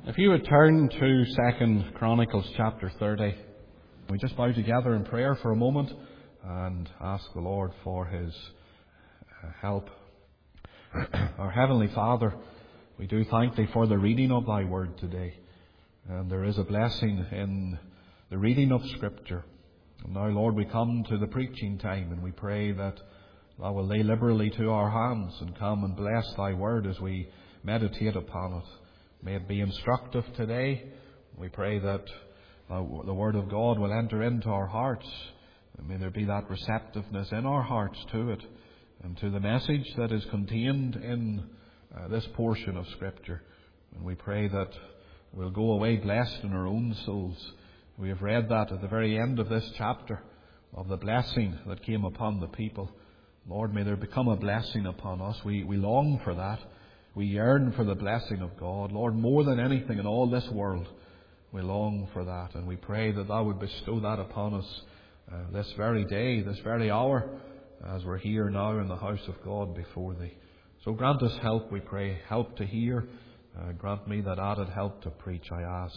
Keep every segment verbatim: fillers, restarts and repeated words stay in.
If you would turn to Second Chronicles chapter thirty, we just bow together in prayer for a moment and ask the Lord for His help. Our Heavenly Father, we do thank Thee for the reading of Thy Word today. And there is a blessing in the reading of Scripture. And now, Lord, we come to the preaching time, and we pray that Thou will lay liberally to our hands and come and bless Thy Word as we meditate upon it. May it be instructive today. We pray that the Word of God will enter into our hearts. And may there be that receptiveness in our hearts to it and to the message that is contained in uh, this portion of Scripture. And we pray that we'll go away blessed in our own souls. We have read that at the very end of this chapter of the blessing that came upon the people. Lord, may there become a blessing upon us. We, we long for that. We yearn for the blessing of God. Lord, more than anything in all this world, we long for that. And we pray that Thou would bestow that upon us uh, this very day, this very hour, as we're here now in the house of God before Thee. So grant us help, we pray. Help to hear. Uh, grant me that added help to preach, I ask.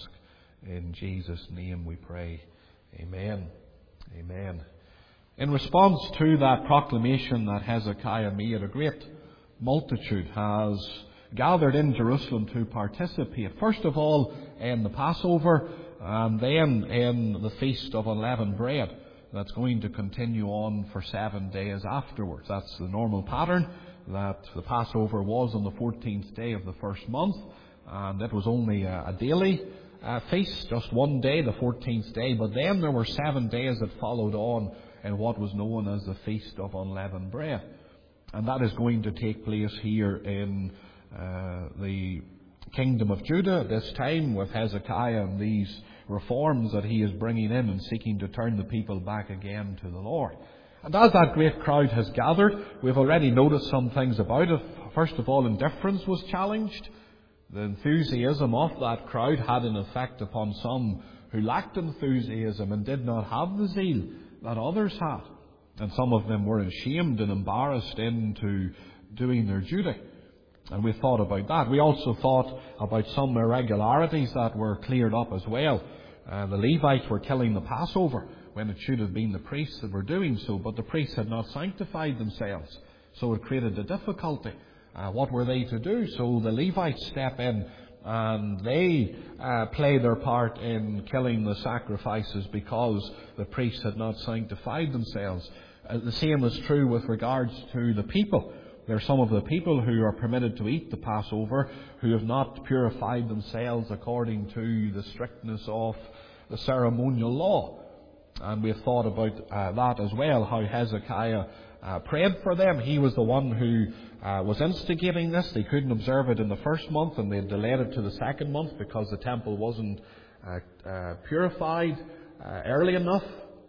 In Jesus' name we pray. Amen. Amen. In response to that proclamation that Hezekiah made, a great multitude has gathered in Jerusalem to participate. First of all in the Passover, and then in the Feast of Unleavened Bread. That's going to continue on for seven days afterwards. That's the normal pattern, that the Passover was on the fourteenth day of the first month, and it was only a, a daily uh, feast, just one day, the fourteenth day. But then there were seven days that followed on in what was known as the Feast of Unleavened Bread. And that is going to take place here in uh, the kingdom of Judah at this time, with Hezekiah and these reforms that he is bringing in and seeking to turn the people back again to the Lord. And as that great crowd has gathered, we've already noticed some things about it. First of all, indifference was challenged. The enthusiasm of that crowd had an effect upon some who lacked enthusiasm and did not have the zeal that others had. And some of them were ashamed and embarrassed into doing their duty. And we thought about that. We also thought about some irregularities that were cleared up as well. Uh, the Levites were killing the Passover when it should have been the priests that were doing so, but the priests had not sanctified themselves. So it created a difficulty. Uh, what were they to do? So the Levites step in and they uh, play their part in killing the sacrifices because the priests had not sanctified themselves. Uh, the same is true with regards to the people. There are some of the people who are permitted to eat the Passover who have not purified themselves according to the strictness of the ceremonial law. And we have thought about uh, that as well, how Hezekiah uh, prayed for them. He was the one who uh, was instigating this. They couldn't observe it in the first month, and they delayed it to the second month because the temple wasn't uh, uh, purified uh, early enough.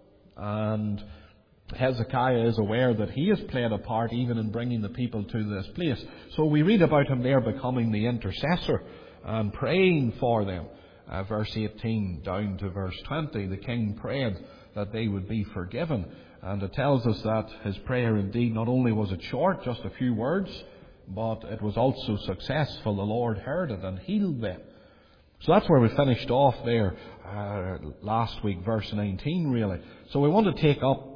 And Hezekiah is aware that he has played a part even in bringing the people to this place. So we read about him there becoming the intercessor and praying for them. Uh, verse eighteen down to verse twenty, the king prayed that they would be forgiven. And it tells us that his prayer indeed, not only was it short, just a few words, but it was also successful. The Lord heard it and healed them. So that's where we finished off there uh, last week, verse nineteen really. So we want to take up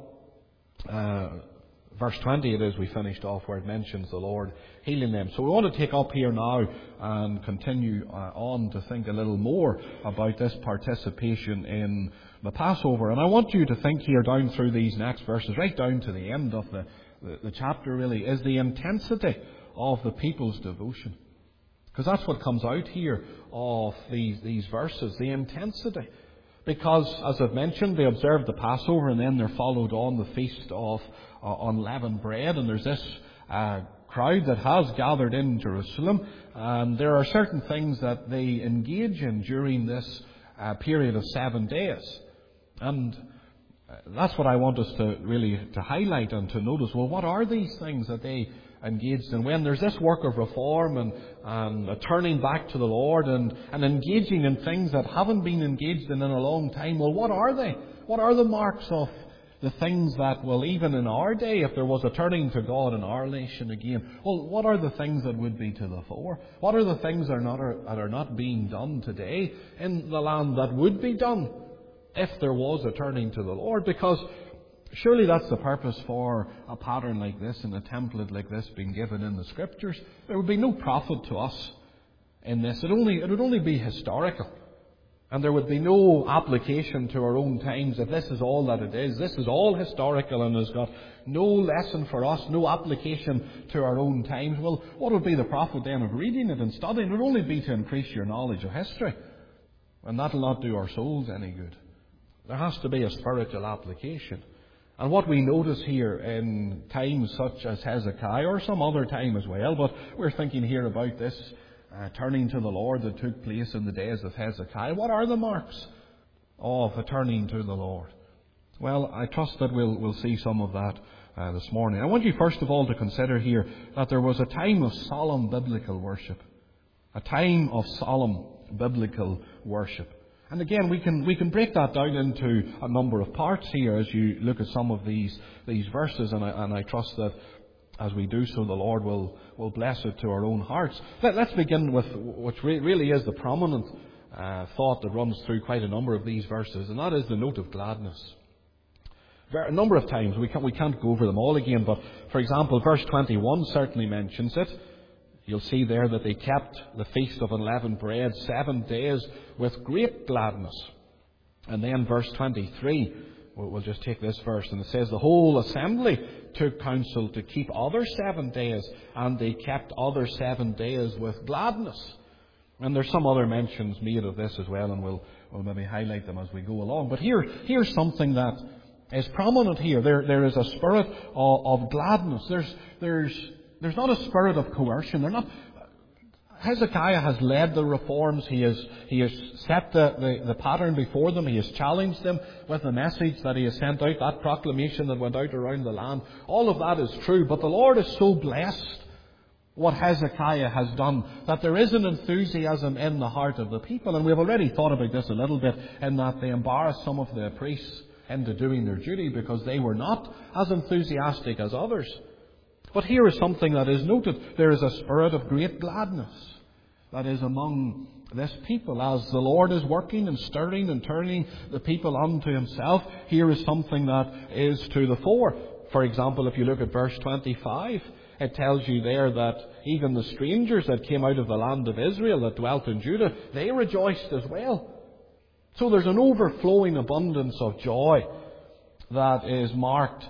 Uh, verse twenty it is we finished off, where it mentions the Lord healing them. So we want to take up here now and continue uh, on to think a little more about this participation in the Passover. And I want you to think here down through these next verses, right down to the end of the, the, the chapter really, is the intensity of the people's devotion. Because that's what comes out here of these, these verses, the intensity. Because, as I've mentioned, they observed the Passover and then there followed on the Feast of uh, Unleavened Bread. And there's this uh, crowd that has gathered in Jerusalem. And there are certain things that they engage in during this uh, period of seven days. And that's what I want us to really to highlight and to notice. Well, what are these things that they engaged in? When there's this work of reform and, and a turning back to the Lord and, and engaging in things that haven't been engaged in in a long time, well, what are they? What are the marks of The things that, well, even in our day, if there was a turning to God in our nation again, well, what are the things that would be to the fore? What are the things that are not, are, that are not being done today in the land that would be done if there was a turning to the Lord? Because surely that's the purpose for a pattern like this and a template like this being given in the Scriptures. There would be no profit to us in this. It, only, it would only be historical. And there would be no application to our own times if this is all that it is. This is all historical and has got no lesson for us, no application to our own times. Well, what would be the profit then of reading it and studying? It would only be to increase your knowledge of history. And that will not do our souls any good. There has to be a spiritual application. And what we notice here in times such as Hezekiah, or some other time as well, but we're thinking here about this Uh, turning to the Lord that took place in the days of Hezekiah. What are the marks of a turning to the Lord? Well, I trust that we'll, we'll see some of that uh, this morning. I want you first of all to consider here that there was a time of solemn biblical worship. A time of solemn biblical worship. And again, we can we can break that down into a number of parts here as you look at some of these these verses, and I, and I trust that as we do so, the Lord will, will bless it to our own hearts. Let, let's begin with which re- really is the prominent uh, thought that runs through quite a number of these verses, and that is the note of gladness. A number of times, we can't, we can't go over them all again, but for example, verse twenty-one certainly mentions it. You'll see there that they kept the Feast of Unleavened Bread seven days with great gladness. And then verse twenty-three, we'll just take this verse, and it says, the whole assembly took counsel to keep other seven days, and they kept other seven days with gladness. And there's some other mentions made of this as well, and we'll, we'll maybe highlight them as we go along. But here, here's something that is prominent here. There, there is a spirit of, of gladness. There's, there's, there's not a spirit of coercion. They're not. Hezekiah has led the reforms. He has, he has set the, the, the pattern before them. He has challenged them with the message that he has sent out, that proclamation that went out around the land. All of that is true, but the Lord is so blessed what Hezekiah has done that there is an enthusiasm in the heart of the people. And we've already thought about this a little bit in that they embarrassed some of the priests into doing their duty because they were not as enthusiastic as others. But here is something that is noted. There is a spirit of great gladness that is among this people. As the Lord is working and stirring and turning the people unto Himself, here is something that is to the fore. For example, if you look at verse twenty-five, it tells you there that even the strangers that came out of the land of Israel that dwelt in Judah, they rejoiced as well. So there's an overflowing abundance of joy that is marked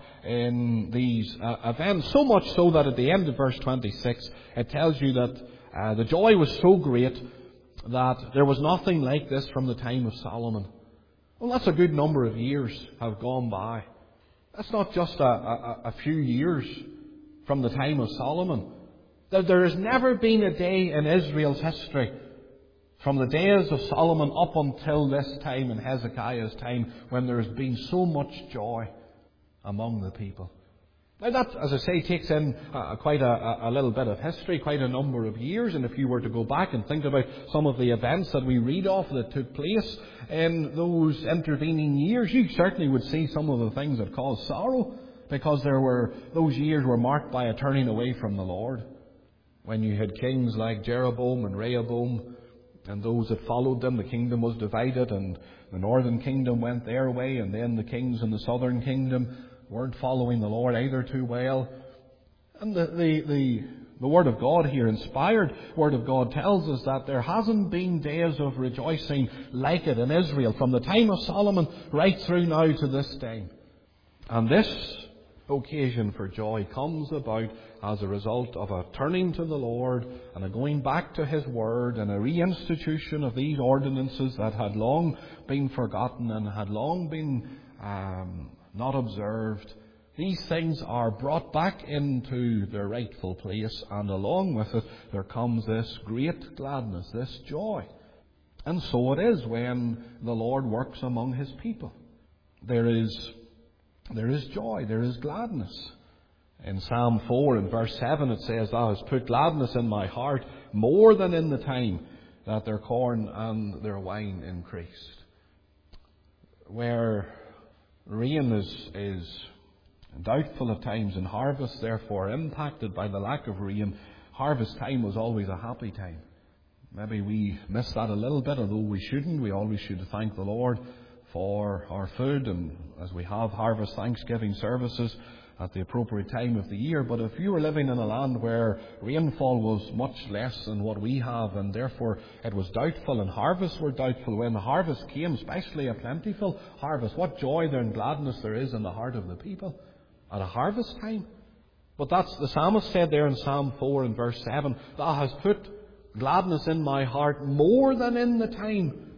in these uh, events, so much so that at the end of verse twenty-six it tells you that uh, the joy was so great that there was nothing like this from the time of Solomon. Well, that's a good number of years have gone by. That's not just a, a, a few years from the time of Solomon. There, there has never been a day in Israel's history from the days of Solomon up until this time in Hezekiah's time when there has been so much joy among the people. Now that, as I say, takes in uh, quite a, a little bit of history, quite a number of years. And if you were to go back and think about some of the events that we read of that took place in those intervening years, you certainly would see some of the things that caused sorrow, because there were those years were marked by a turning away from the Lord. When you had kings like Jeroboam and Rehoboam, and those that followed them, the kingdom was divided, and the northern kingdom went their way, and then the kings in the southern kingdom weren't following the Lord either too well. And the, the, the, the Word of God here, inspired Word of God, tells us that there hasn't been days of rejoicing like it in Israel from the time of Solomon right through now to this day. And this occasion for joy comes about as a result of a turning to the Lord and a going back to His Word and a reinstitution of these ordinances that had long been forgotten and had long been um, not observed. These things are brought back into their rightful place, and along with it there comes this great gladness, this joy. And so it is when the Lord works among His people. There is There is joy, there is gladness. In Psalm four and verse seven it says, Thou hast put gladness in my heart more than in the time that their corn and their wine increased. Where Rain is, is doubtful at times, and harvest therefore impacted by the lack of rain. Harvest time was always a happy time. Maybe we miss that a little bit, although we shouldn't. We always should thank the Lord for our food, and as we have harvest Thanksgiving services at the appropriate time of the year. But if you were living in a land where rainfall was much less than what we have, and therefore it was doubtful, and harvests were doubtful, when the harvest came, especially a plentiful harvest, what joy there and gladness there is in the heart of the people at a harvest time. But that's the psalmist said there in Psalm four and verse seven, Thou hast put gladness in my heart more than in the time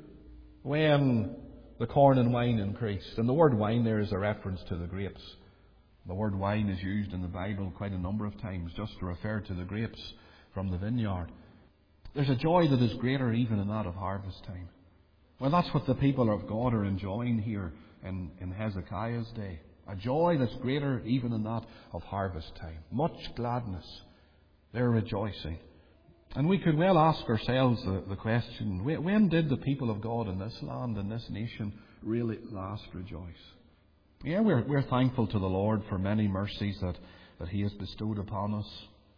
when the corn and wine increased. And the word wine there is a reference to the grapes. The word wine is used in the Bible quite a number of times just to refer to the grapes from the vineyard. There's a joy that is greater even in that of harvest time. Well, that's what the people of God are enjoying here in, in Hezekiah's day. A joy that's greater even in that of harvest time. Much gladness. They're rejoicing. And we could well ask ourselves the, the question, when did the people of God in this land, in this nation, really last rejoice? Yeah, we're, we're thankful to the Lord for many mercies that, that He has bestowed upon us.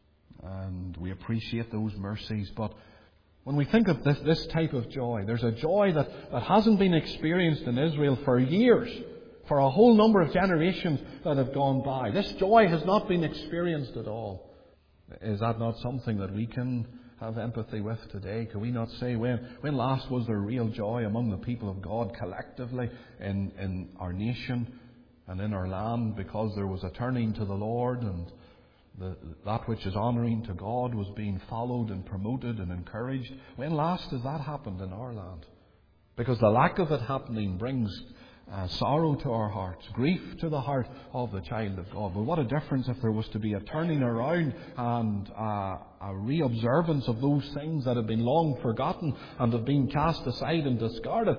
And we appreciate those mercies. But when we think of this, this type of joy, there's a joy that, that hasn't been experienced in Israel for years. For a whole number of generations that have gone by. This joy has not been experienced at all. Is that not something that we can have empathy with today? Can we not say, when, when last was there real joy among the people of God collectively in, in our nation and in our land, because there was a turning to the Lord, and the, that which is honouring to God was being followed and promoted and encouraged? When last has that happened in our land? Because the lack of it happening brings Uh, sorrow to our hearts, grief to the heart of the child of God. But what a difference if there was to be a turning around and uh, a reobservance of those things that have been long forgotten and have been cast aside and discarded.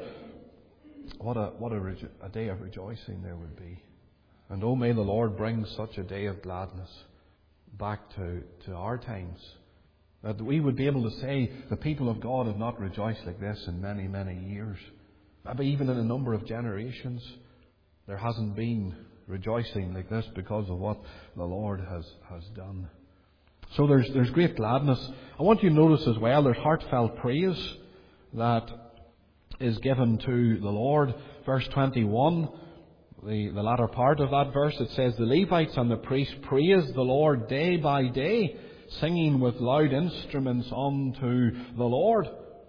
What a what a, rejo- a day of rejoicing there would be. And oh, may the Lord bring such a day of gladness back to, to our times, that we would be able to say the people of God have not rejoiced like this in many, many years. Maybe even in a number of generations, there hasn't been rejoicing like this because of what the Lord has, has done. So there's there's great gladness. I want you to notice as well, there's heartfelt praise that is given to the Lord. Verse twenty-one, the, the latter part of that verse, it says, The Levites and the priests praise the Lord day by day, singing with loud instruments unto the Lord.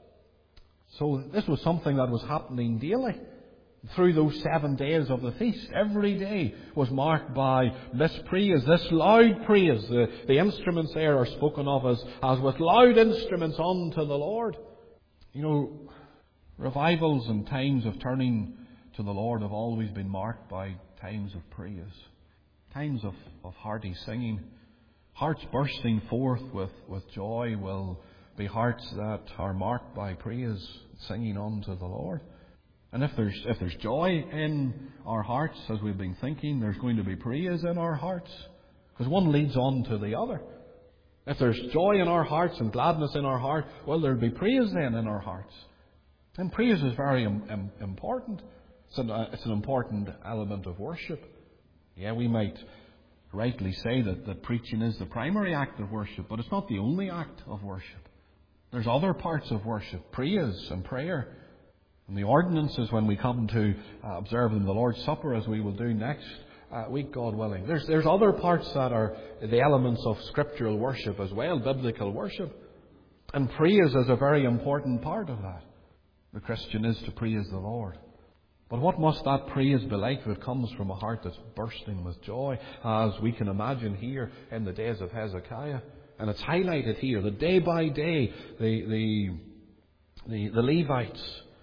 So this was something that was happening daily through those seven days of the feast. Every day was marked by this praise, this loud praise. The, the instruments there are spoken of as, as with loud instruments unto the Lord. You know, revivals and times of turning to the Lord have always been marked by times of praise, times of, of hearty singing. Hearts bursting forth with, with joy will be hearts that are marked by praise, singing unto the Lord. And if there's if there's joy in our hearts, as we've been thinking, there's going to be praise in our hearts, because one leads on to the other. If there's joy in our hearts and gladness in our heart, well, there'll be praise then in our hearts. And praise is very im- important. It's an, uh, it's an important element of worship. Yeah, we might rightly say that, that preaching is the primary act of worship, but it's not the only act of worship. There's other parts of worship, praise and prayer. And the ordinances, when we come to uh, observing the Lord's Supper, as we will do next uh, week, God willing. There's, there's other parts that are the elements of scriptural worship as well, biblical worship. And praise is a very important part of that. The Christian is to praise the Lord. But what must that praise be like if it comes from a heart that's bursting with joy, as we can imagine here in the days of Hezekiah? And it's highlighted here that day by day the, the, the, the Levites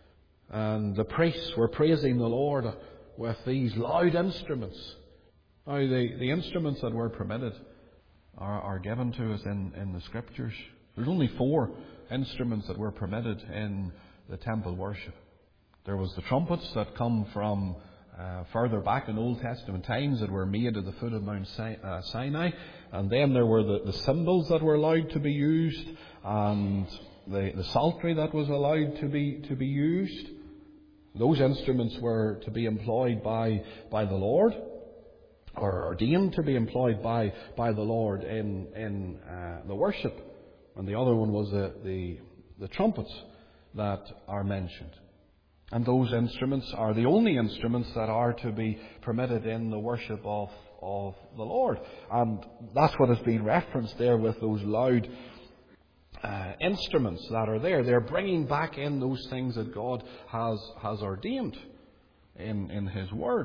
and the priests were praising the Lord with these loud instruments. Now, the, the instruments that were permitted are, are given to us in, in the Scriptures. There's only four instruments that were permitted in the temple worship. There was the trumpets that come from Uh, further back in Old Testament times, that were made at the foot of Mount Sinai. And then there were the, the cymbals that were allowed to be used, and the, the psaltery that was allowed to be to be used. Those instruments were to be employed by, by the Lord, or ordained to be employed by, by the Lord in, in uh, the worship. And the other one was the, the, the trumpets that are mentioned. And those instruments are the only instruments that are to be permitted in the worship of, of the Lord. And that's what has been referenced there with those loud uh, instruments that are there. They're bringing back in those things that God has, has ordained in, in His Word.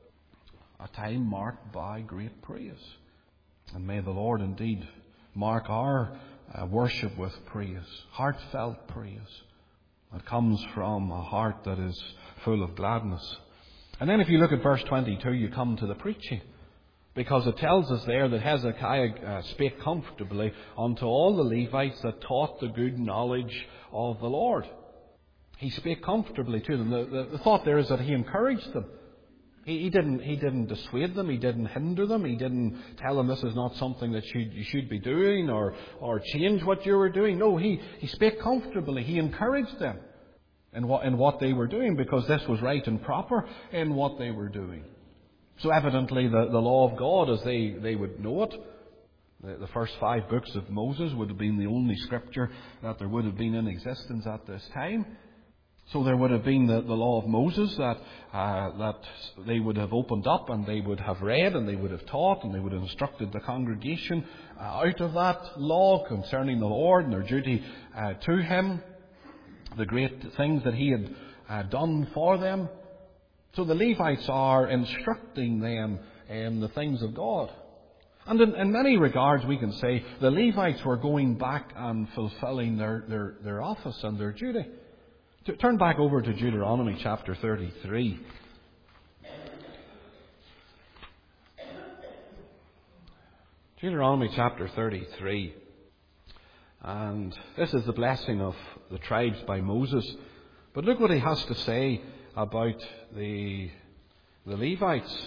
A time marked by great praise. And may the Lord indeed mark our uh, worship with praise, heartfelt praise. It comes from a heart that is full of gladness. And then if you look at verse twenty-two, you come to the preaching. Because it tells us there that Hezekiah uh, spake comfortably unto all the Levites that taught the good knowledge of the Lord. He spake comfortably to them. The, the, the thought there is that he encouraged them. He, he didn't he didn't dissuade them. He didn't hinder them. He didn't tell them this is not something that you, you should be doing or, or change what you were doing. No, he, he spake comfortably. He encouraged them in what, in what they were doing, because this was right and proper in what they were doing. So evidently the, the law of God, as they, they would know it, the, the first five books of Moses would have been the only scripture that there would have been in existence at this time. So there would have been the, the law of Moses that uh, that they would have opened up and they would have read and they would have taught and they would have instructed the congregation uh, out of that law concerning the Lord and their duty uh, to Him, the great things that He had uh, done for them. So the Levites are instructing them in the things of God. And in, in many regards we can say the Levites were going back and fulfilling their, their, their office and their duty. Turn back over to Deuteronomy chapter thirty-three. Deuteronomy chapter thirty-three. And this is the blessing of the tribes by Moses. But look what he has to say about the, the Levites.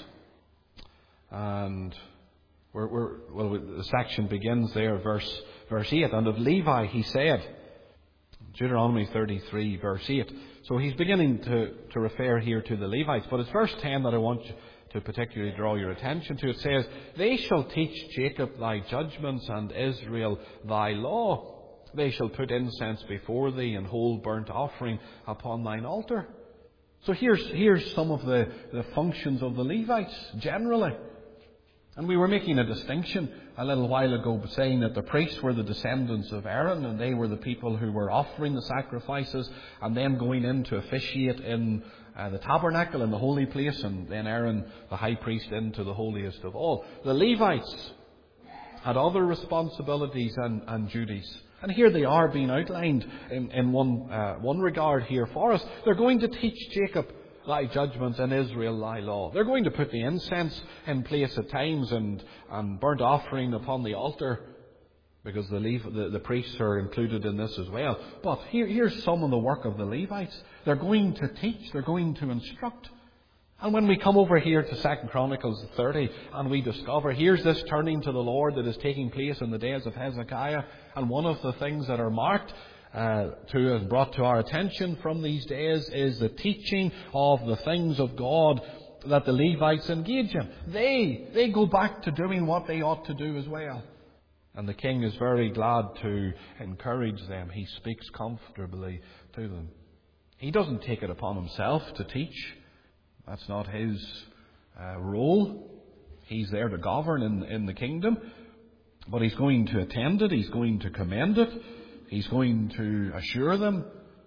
And we're, we're, well, the section begins there, verse, verse eight. And of Levi he said, Deuteronomy thirty-three, verse eight. So he's beginning to, to refer here to the Levites. But it's verse ten that I want you to particularly draw your attention to. It says, they shall teach Jacob thy judgments and Israel thy law. They shall put incense before thee and hold burnt offering upon thine altar. So here's, here's some of the, the functions of the Levites generally. And we were making a distinction a little while ago, saying that the priests were the descendants of Aaron, and they were the people who were offering the sacrifices and then going in to officiate in uh, the tabernacle in the holy place, and then Aaron, the high priest, into the holiest of all. The Levites had other responsibilities and, and duties. And here they are being outlined in, in one, uh, one regard here for us. They're going to teach Jacob thy judgments and Israel thy law. They're going to put the incense in place at times and, and burnt offering upon the altar, because the, Lev- the, the priests are included in this as well. But here, here's some of the work of the Levites. They're going to teach, they're going to instruct. And when we come over here to Second Chronicles thirty and we discover here's this turning to the Lord that is taking place in the days of Hezekiah, and one of the things that are marked Uh, to and brought to our attention from these days is the teaching of the things of God that the Levites engage in. They, they go back to doing what they ought to do as well. And the king is very glad to encourage them. He speaks comfortably to them. He doesn't take it upon himself to teach. That's not his uh, role. He's there to govern in, in the kingdom. But he's going to attend it. He's going to commend it. He's going to assure them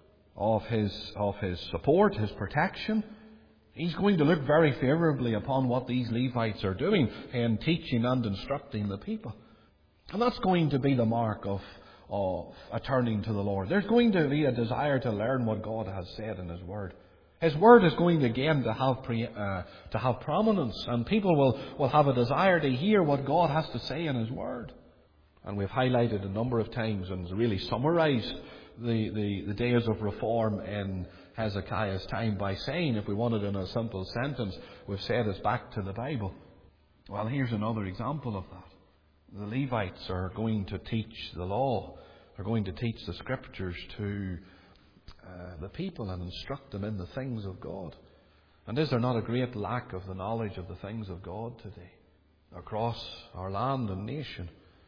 of his, of his support, his protection. He's going to look very favourably upon what these Levites are doing in teaching and instructing the people. And that's going to be the mark of, of a turning to the Lord. There's going to be a desire to learn what God has said in His Word. His Word is going again to have pre, uh, to have prominence, and people will, will have a desire to hear what God has to say in His Word. And we've highlighted a number of times and really summarised the, the, the days of reform in Hezekiah's time by saying, if we want it in a simple sentence, we've said it's back to the Bible. Well, here's another example of that. The Levites are going to teach the law. They're going to teach the Scriptures to uh, the people and instruct them in the things of God. And is there not a great lack of the knowledge of the things of God today across our land and nation?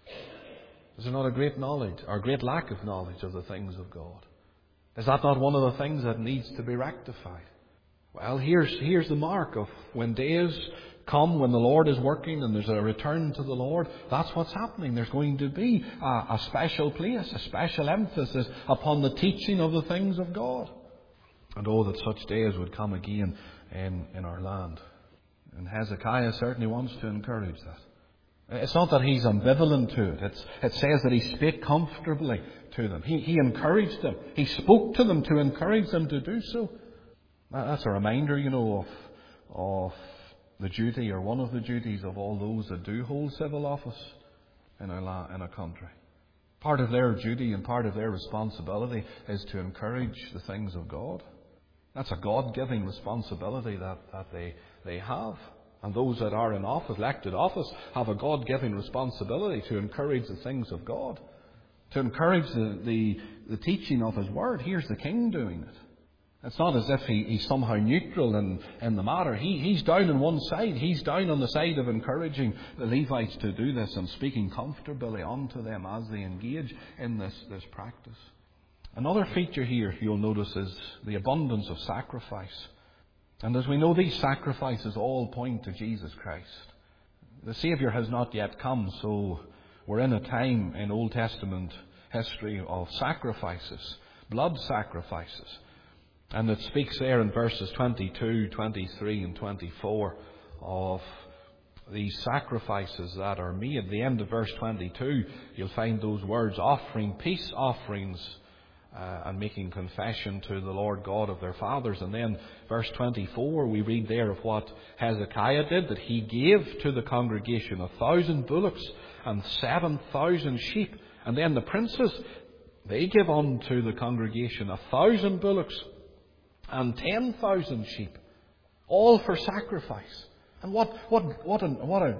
Is there not a great knowledge, or a great lack of knowledge of the things of God? Is that not one of the things that needs to be rectified? Well, here's, here's the mark of when days come, when the Lord is working and there's a return to the Lord. That's what's happening. There's going to be a, a special place, a special emphasis upon the teaching of the things of God. And oh, that such days would come again in, in our land. And Hezekiah certainly wants to encourage that. It's not that he's ambivalent to it. It's, it says that he spake comfortably to them. He, he encouraged them. He spoke to them to encourage them to do so. That's a reminder, you know, of, of the duty, or one of the duties of all those that do hold civil office in a, la, in a country. Part of their duty and part of their responsibility is to encourage the things of God. That's a God-given responsibility that, that they, they have. And those that are in office, elected office, have a God-given responsibility to encourage the things of God, to encourage the, the, the teaching of His Word. Here's the King doing it. It's not as if he, he's somehow neutral in, in the matter. He, he's down on one side. He's down on the side of encouraging the Levites to do this and speaking comfortably unto them as they engage in this, this practice. Another feature here you'll notice is the abundance of sacrifice. And as we know, these sacrifices all point to Jesus Christ. The Saviour has not yet come, so we're in a time in Old Testament history of sacrifices, blood sacrifices. And it speaks there in verses twenty-two, twenty-three and twenty-four of these sacrifices that are made. At the end of verse twenty-two, you'll find those words, offering peace offerings uh, and making confession to the Lord God of their fathers. And then verse twenty-four, we read there of what Hezekiah did, that he gave to the congregation a thousand bullocks and seven thousand sheep. And then the princes, they give unto the congregation a thousand bullocks and ten thousand sheep, all for sacrifice. And what what what a, what a,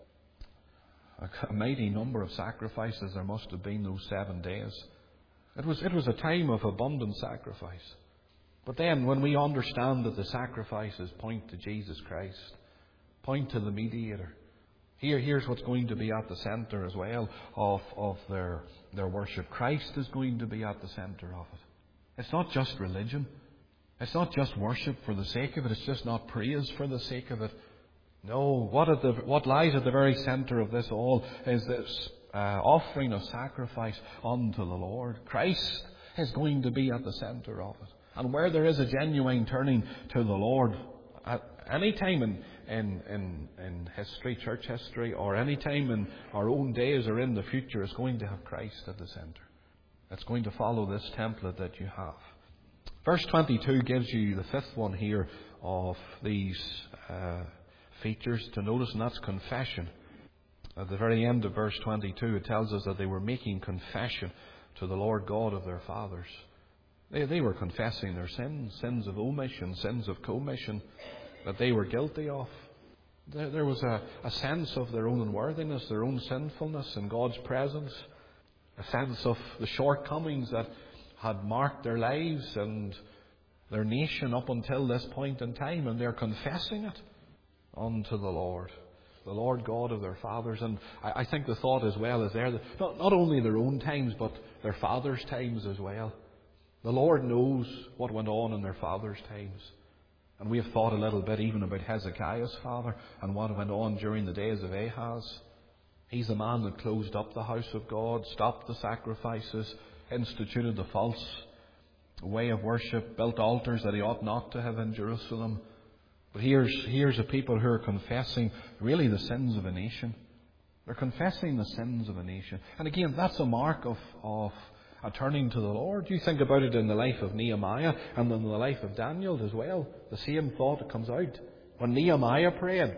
a mighty number of sacrifices there must have been those seven days. It was it was a time of abundant sacrifice. But then when we understand that the sacrifices point to Jesus Christ, point to the mediator, here here's what's going to be at the centre as well of, of their their worship. Christ is going to be at the centre of it. It's not just religion. It's not just worship for the sake of it. It's just not praise for the sake of it. No, what, at the, what lies at the very centre of this all is this uh, offering of sacrifice unto the Lord. Christ is going to be at the centre of it. And where there is a genuine turning to the Lord, at any time in, in, in, in history, church history, or any time in our own days or in the future, is going to have Christ at the centre. It's going to follow this template that you have. Verse twenty-two gives you the fifth one here of these uh, features to notice, and that's confession. At the very end of verse twenty-two, it tells us that they were making confession to the Lord God of their fathers. They, they were confessing their sins, sins of omission, sins of commission, that they were guilty of. There, there was a, a sense of their own unworthiness, their own sinfulness in God's presence, a sense of the shortcomings that had marked their lives and their nation up until this point in time, and they're confessing it unto the Lord, the Lord God of their fathers. And I, I think the thought as well is there that not, not only their own times, but their fathers' times as well. The Lord knows what went on in their fathers' times. And we have thought a little bit even about Hezekiah's father and what went on during the days of Ahaz. He's the man that closed up the house of God, stopped the sacrifices, instituted the false way of worship, built altars that he ought not to have in Jerusalem. But here's, here's a people who are confessing really the sins of a nation. They're confessing the sins of a nation. And again, that's a mark of, of a turning to the Lord. You think about it in the life of Nehemiah and in the life of Daniel as well. The same thought comes out. When Nehemiah prayed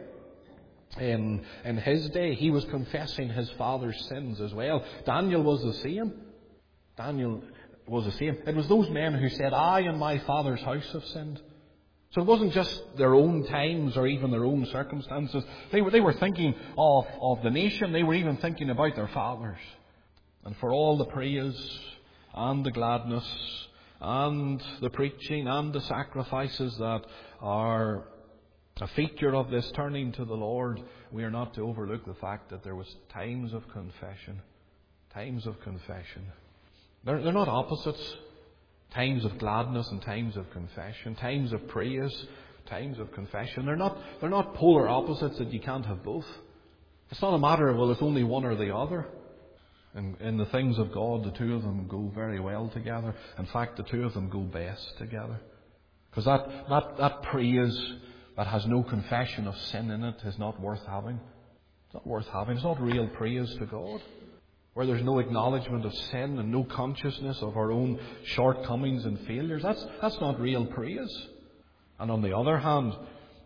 in, in his day, he was confessing his father's sins as well. Daniel was the same. Daniel was the same. It was those men who said, I and my father's house have sinned. So it wasn't just their own times or even their own circumstances. They were, they were thinking of, of the nation. They were even thinking about their fathers. And for all the praise and the gladness and the preaching and the sacrifices that are a feature of this turning to the Lord, we are not to overlook the fact that there was times of confession. Times of confession. They're, they're not opposites. Times of gladness and times of confession. Times of praise, times of confession. They're not, they're not polar opposites that you can't have both. It's not a matter of, well, it's only one or the other. In, in the things of God, the two of them go very well together. In fact, the two of them go best together. Because that, that, that praise that has no confession of sin in it is not worth having. It's not worth having. It's not real praise to God. Where there's no acknowledgement of sin and no consciousness of our own shortcomings and failures. That's, that's not real praise. And on the other hand,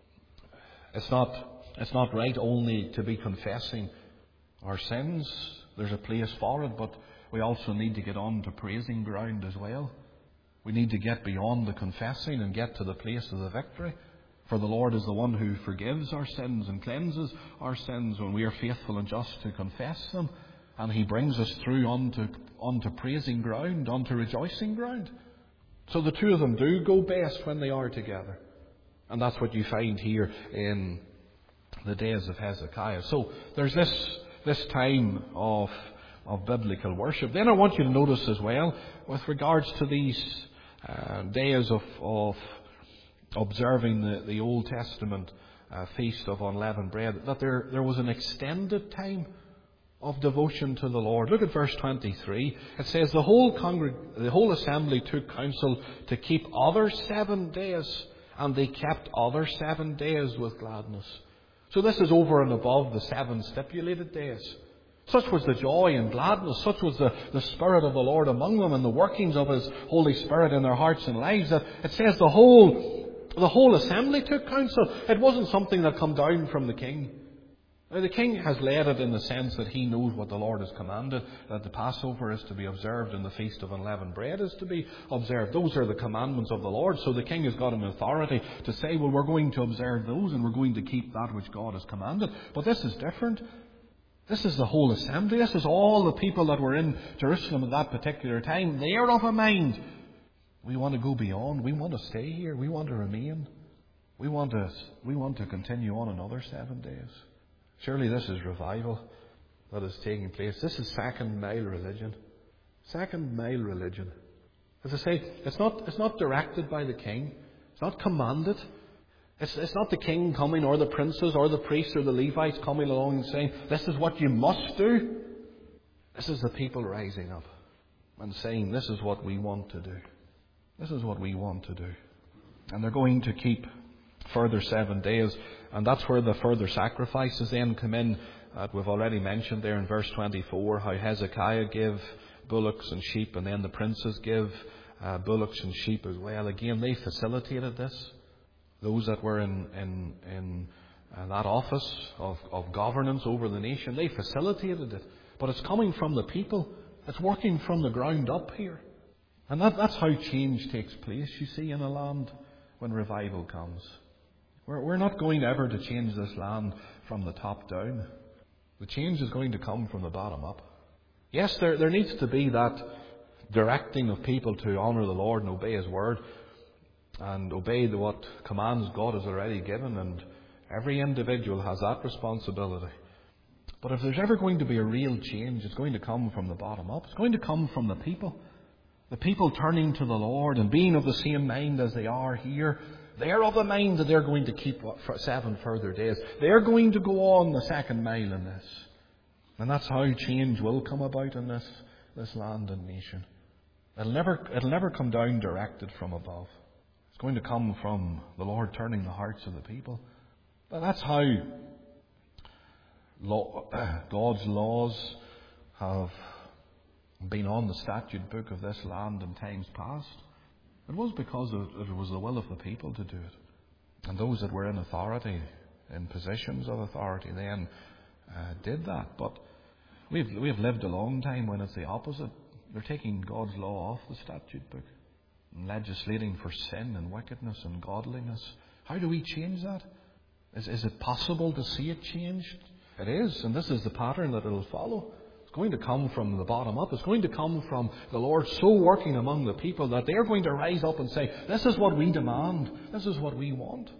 it's not, it's not right only to be confessing our sins. There's a place for it, but we also need to get on to praising ground as well. We need to get beyond the confessing and get to the place of the victory. For the Lord is the one who forgives our sins and cleanses our sins when we are faithful and just to confess them. And He brings us through onto, onto praising ground, onto rejoicing ground. So the two of them do go best when they are together. And that's what you find here in the days of Hezekiah. So there's this, this time of, of biblical worship. Then I want you to notice as well, with regards to these uh, days of, of observing the, the Old Testament uh, Feast of Unleavened Bread, that there, there was an extended time of devotion to the Lord. Look at verse twenty-three. It says, the whole congreg- the whole assembly took counsel to keep other seven days, and they kept other seven days with gladness. So this is over and above the seven stipulated days. Such was the joy and gladness, such was the, the Spirit of the Lord among them, and the workings of His Holy Spirit in their hearts and lives, that it says the whole The whole assembly took counsel. It wasn't something that come down from the king. Now, the king has led it in the sense that he knows what the Lord has commanded, that the Passover is to be observed and the Feast of Unleavened Bread is to be observed. Those are the commandments of the Lord. So the king has got an authority to say, well, we're going to observe those and we're going to keep that which God has commanded. But this is different. This is the whole assembly. This is all the people that were in Jerusalem at that particular time. They are of a mind. We want to go beyond. We want to stay here. We want to remain. We want to, we want to continue on another seven days. Surely this is revival that is taking place. This is second mile religion. Second mile religion. As I say, it's not, it's not directed by the king. It's not commanded. It's, it's not the king coming, or the princes, or the priests, or the Levites coming along and saying, this is what you must do. This is the people rising up and saying, this is what we want to do. This is what we want to do. And they're going to keep further seven days. And that's where the further sacrifices then come in, that we've already mentioned there in verse twenty-four, how Hezekiah gave bullocks and sheep, and then the princes give uh, bullocks and sheep as well. Again, they facilitated this. Those that were in, in, in uh, that office of, of governance over the nation, they facilitated it. But it's coming from the people. It's working from the ground up here. And that, that's how change takes place, you see, in a land when revival comes. We're, we're not going ever to change this land from the top down. The change is going to come from the bottom up. Yes, there, there needs to be that directing of people to honour the Lord and obey His word and obey the, what commands God has already given, and every individual has that responsibility. But if there's ever going to be a real change, it's going to come from the bottom up. It's going to come from the people. The people turning to the Lord and being of the same mind as they are here. They're of the mind that they're going to keep for seven further days. They're going to go on the second mile in this. And that's how change will come about in this, this land and nation. It'll never, it'll never come down directed from above. It's going to come from the Lord turning the hearts of the people. But that's how law, God's laws have been on the statute book of this land in times past. It was because it was the will of the people to do it. And those that were in authority, in positions of authority then, uh, did that. But we've, we've lived a long time when it's the opposite. They're taking God's law off the statute book and legislating for sin and wickedness and godliness. How do we change that? Is, is it possible to see it changed? It is, and this is the pattern that it will follow. It's going to come from the bottom up. It's going to come from the Lord so working among the people that they're going to rise up and say, this is what we demand. This is what we want.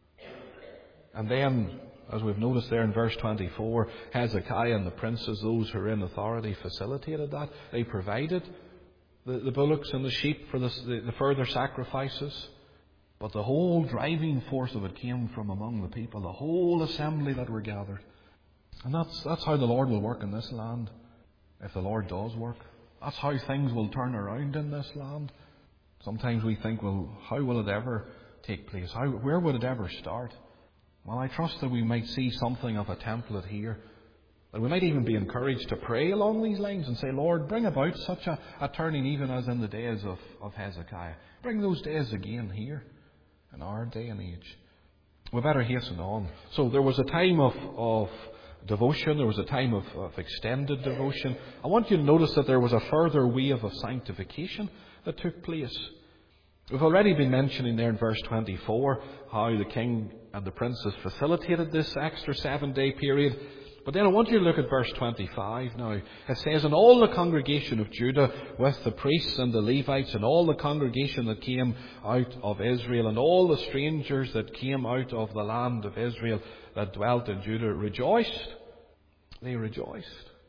And then, as we've noticed there in verse twenty-four, Hezekiah and the princes, those who are in authority, facilitated that. They provided the, the bullocks and the sheep for the, the, the further sacrifices. But the whole driving force of it came from among the people, the whole assembly that were gathered. And that's, that's how the Lord will work in this land, if the Lord does work. That's how things will turn around in this land. Sometimes we think, well, how will it ever take place? How, where would it ever start? Well, I trust that we might see something of a template here. That we might even be encouraged to pray along these lines and say, Lord, bring about such a, a turning even as in the days of, of Hezekiah. Bring those days again here in our day and age. We better hasten on. So there was a time of, of devotion. There was a time of, of extended devotion. I want you to notice that there was a further wave of sanctification that took place. We've already been mentioning there in verse twenty-four how the king and the princes facilitated this extra seven-day period. But then I want you to look at verse twenty-five now. It says, and all the congregation of Judah with the priests and the Levites and all the congregation that came out of Israel and all the strangers that came out of the land of Israel that dwelt in Judah rejoiced. They rejoiced.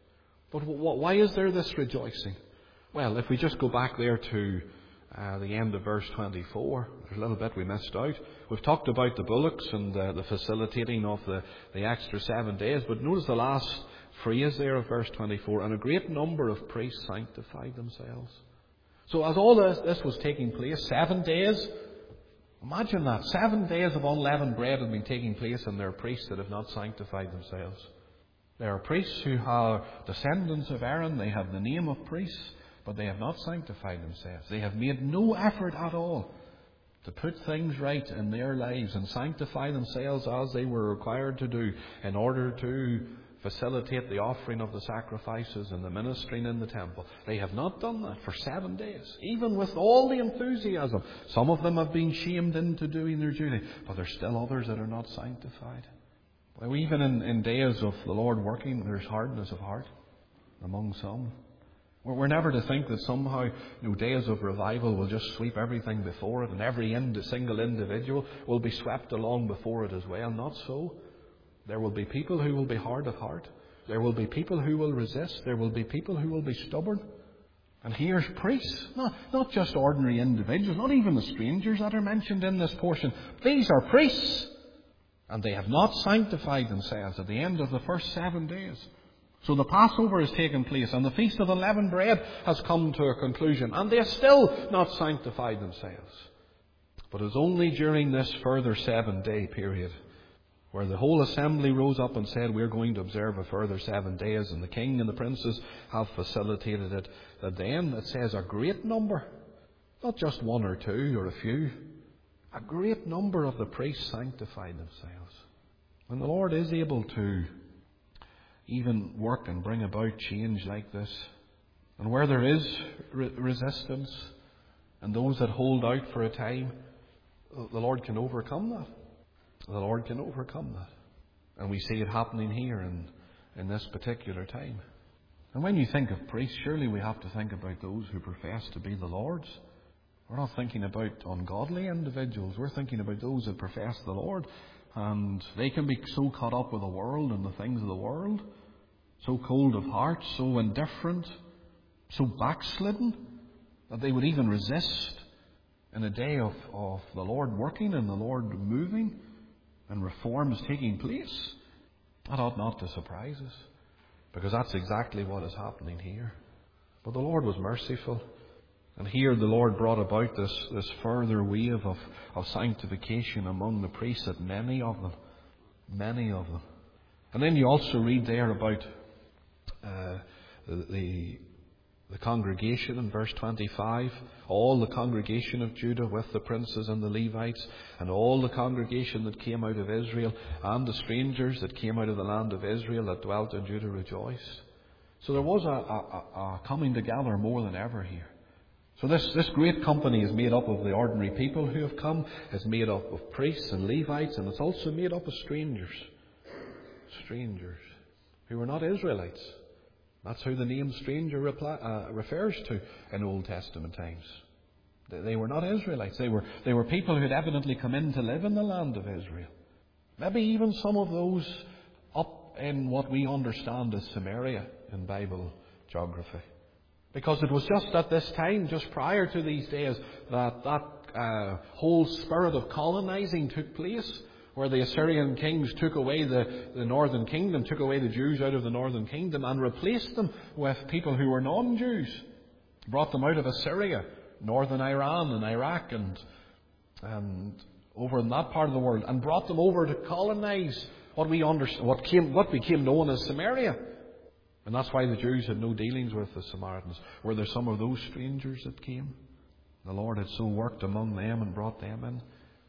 But why is there this rejoicing? Well, if we just go back there to uh, the end of verse twenty-four, there's a little bit we missed out. We've talked about the bullocks and uh, the facilitating of the, the extra seven days, but notice the last phrase there of verse twenty-four, and a great number of priests sanctified themselves. So as all this, this was taking place, seven days, imagine that, seven days of unleavened bread have been taking place, and there are priests that have not sanctified themselves. There are priests who are descendants of Aaron, they have the name of priests, but they have not sanctified themselves. They have made no effort at all to put things right in their lives and sanctify themselves as they were required to do in order to facilitate the offering of the sacrifices and the ministering in the temple. They have not done that for seven days, even with all the enthusiasm. Some of them have been shamed into doing their duty, but there's still others that are not sanctified. Well, even in, in days of the Lord working, there's hardness of heart among some. We're never to think that somehow, you know, days of revival will just sweep everything before it, and every ind- single individual will be swept along before it as well. Not so. There will be people who will be hard of heart. There will be people who will resist. There will be people who will be stubborn. And here's priests, not, not just ordinary individuals, not even the strangers that are mentioned in this portion. These are priests, and they have not sanctified themselves at the end of the first seven days. So the Passover has taken place and the Feast of Unleavened Bread has come to a conclusion, and they have still not sanctified themselves. But it's only during this further seven day period where the whole assembly rose up and said, we're going to observe a further seven days, and the king and the princes have facilitated it, that then it says a great number, not just one or two or a few, a great number of the priests sanctified themselves. And the Lord is able to even work and bring about change like this. And where there is re- resistance and those that hold out for a time, the Lord can overcome that. The Lord can overcome that. And we see it happening here in, in this particular time. And when you think of priests, surely we have to think about those who profess to be the Lord's. We're not thinking about ungodly individuals. We're thinking about those that profess the Lord. And they can be so caught up with the world and the things of the world, so cold of heart, so indifferent, so backslidden, that they would even resist in a day of, of the Lord working and the Lord moving and reforms taking place. That ought not to surprise us, because that's exactly what is happening here. But the Lord was merciful. And here the Lord brought about this, this further wave of, of sanctification among the priests, that many of them, many of them. And then you also read there about uh, the, the congregation in verse twenty-five. All the congregation of Judah with the princes and the Levites, and all the congregation that came out of Israel, and the strangers that came out of the land of Israel that dwelt in Judah rejoiced. So there was a, a, a coming together more than ever here. So this, this great company is made up of the ordinary people who have come. It's made up of priests and Levites, and it's also made up of strangers. Strangers who were not Israelites. That's who the name stranger reply, uh, refers to in Old Testament times. They, they were not Israelites. They were, they were people who had evidently come in to live in the land of Israel. Maybe even some of those up in what we understand as Samaria in Bible geography. Because it was just at this time, just prior to these days, that that uh, whole spirit of colonizing took place, where the Assyrian kings took away the, the northern kingdom, took away the Jews out of the northern kingdom and replaced them with people who were non-Jews. Brought them out of Assyria, northern Iran and Iraq and, and over in that part of the world, and brought them over to colonize what we understand, what came, what became known as Samaria. And that's why the Jews had no dealings with the Samaritans. Were there some of those strangers that came? The Lord had so worked among them and brought them in.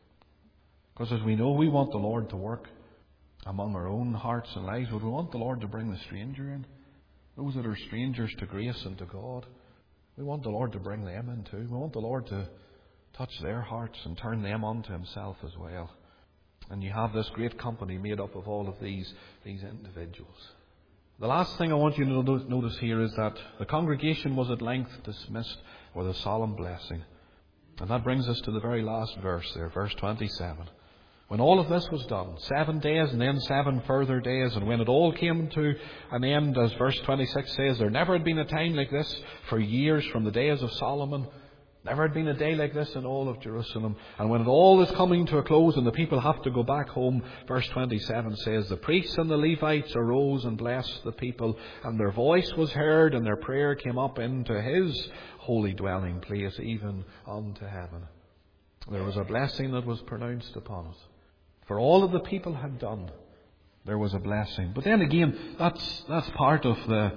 Because as we know, we want the Lord to work among our own hearts and lives, but we want the Lord to bring the stranger in. Those that are strangers to grace and to God. We want the Lord to bring them in too. We want the Lord to touch their hearts and turn them onto Himself as well. And you have this great company made up of all of these, these individuals. The last thing I want you to notice here is that the congregation was at length dismissed with a solemn blessing. And that brings us to the very last verse there, verse twenty-seven. When all of this was done, seven days and then seven further days, and when it all came to an end, as verse twenty-six says, there never had been a time like this for years from the days of Solomon. Never had been a day like this in all of Jerusalem. And when it all is coming to a close and the people have to go back home, verse twenty-seven says, the priests and the Levites arose and blessed the people, and their voice was heard, and their prayer came up into His holy dwelling place, even unto heaven. There was a blessing that was pronounced upon it. For all that the people had done, there was a blessing. But then again, that's that's part of the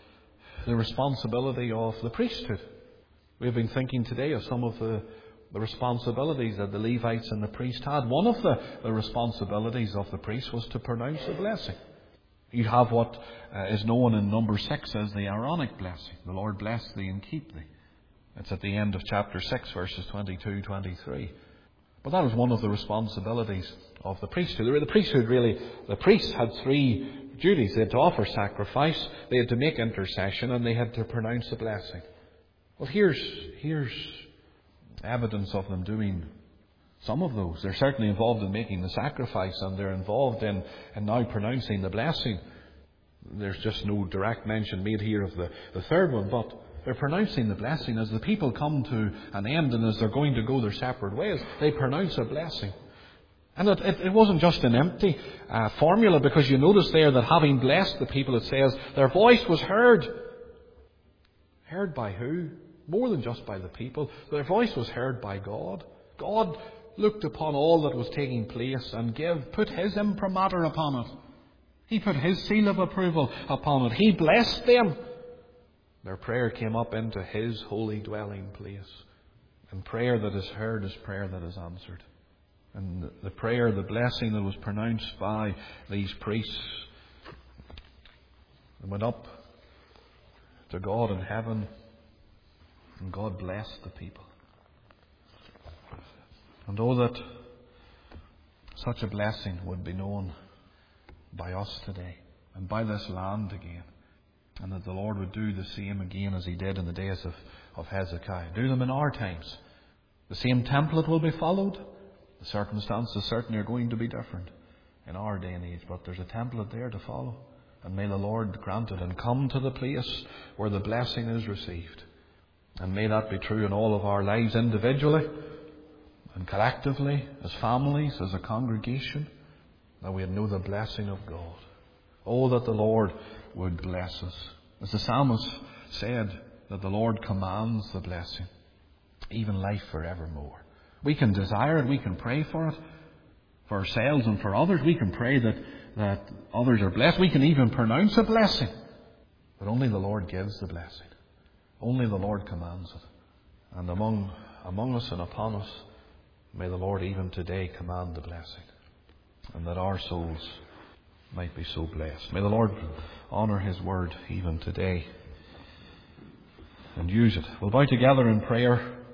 the responsibility of the priesthood. We've been thinking today of some of the, the responsibilities that the Levites and the priest had. One of the, the responsibilities of the priest was to pronounce a blessing. You have what uh, is known in number six as the Aaronic blessing. The Lord bless thee and keep thee. It's at the end of chapter six, verses twenty-two to twenty-three. But that was one of the responsibilities of the priesthood. The priesthood really, the priests had three duties. They had to offer sacrifice, they had to make intercession, and they had to pronounce a blessing. Well, here's, here's evidence of them doing some of those. They're certainly involved in making the sacrifice, and they're involved in, in now pronouncing the blessing. There's just no direct mention made here of the, the third one, but they're pronouncing the blessing. As the people come to an end and as they're going to go their separate ways, they pronounce a blessing. And it, it, it wasn't just an empty uh, formula, because you notice there that having blessed the people, it says their voice was heard. Heard by who? More than just by the people. Their voice was heard by God. God looked upon all that was taking place and gave, put His imprimatur upon it. He put His seal of approval upon it. He blessed them. Their prayer came up into His holy dwelling place. And prayer that is heard is prayer that is answered. And the prayer, the blessing that was pronounced by these priests, went up to God in heaven, and God blessed the people. And oh, that such a blessing would be known by us today and by this land again, and that the Lord would do the same again as He did in the days of, of Hezekiah. Do them in our times. The same template will be followed. The circumstances certainly are going to be different in our day and age, but there's a template there to follow. And may the Lord grant it and come to the place where the blessing is received. And may that be true in all of our lives individually and collectively, as families, as a congregation, that we know the blessing of God. Oh, that the Lord would bless us. As the psalmist said, that the Lord commands the blessing, even life forevermore. We can desire it, we can pray for it, for ourselves and for others. We can pray that, that others are blessed. We can even pronounce a blessing. But only the Lord gives the blessing. Only the Lord commands it. And among, among us and upon us, may the Lord even today command the blessing. And that our souls might be so blessed. May the Lord honour His word even today and use it. We'll bow together in prayer.